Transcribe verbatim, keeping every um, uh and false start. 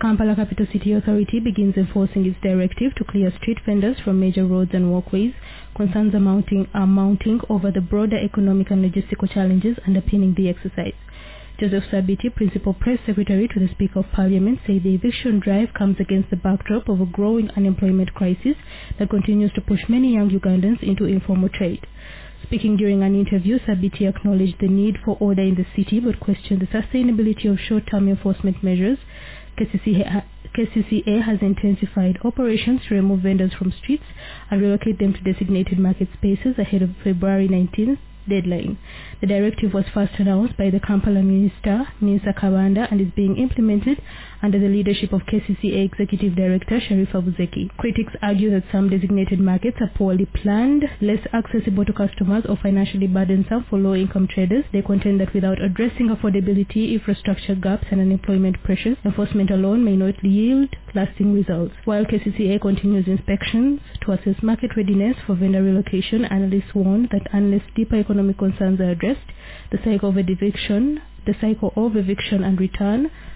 Kampala Capital City Authority begins enforcing its directive to clear street vendors from major roads and walkways. Concerns are mounting, are mounting over the broader economic and logistical challenges underpinning the exercise. Joseph Sabiti, Principal Press Secretary to the Speaker of Parliament, said the eviction drive comes against the backdrop of a growing unemployment crisis that continues to push many young Ugandans into informal trade. Speaking during an interview, Sabiti acknowledged the need for order in the city but questioned the sustainability of short-term enforcement measures. K C C A, K C C A has intensified operations to remove vendors from streets and relocate them to designated market spaces ahead of February nineteenth deadline. The directive was first announced by the Kampala Minister, Minsa Kabanda, and is being implemented under the leadership of K C C A Executive Director Sharifa Buzeki. Critics argue that some designated markets are poorly planned, less accessible to customers, or financially burdensome for low-income traders. They contend that without addressing affordability, infrastructure gaps, and unemployment pressures, enforcement alone may not yield lasting results. While K C C A continues inspections to assess market readiness for vendor relocation, analysts warn that unless deeper economic concerns are addressed, the cycle of eviction, the cycle of eviction and return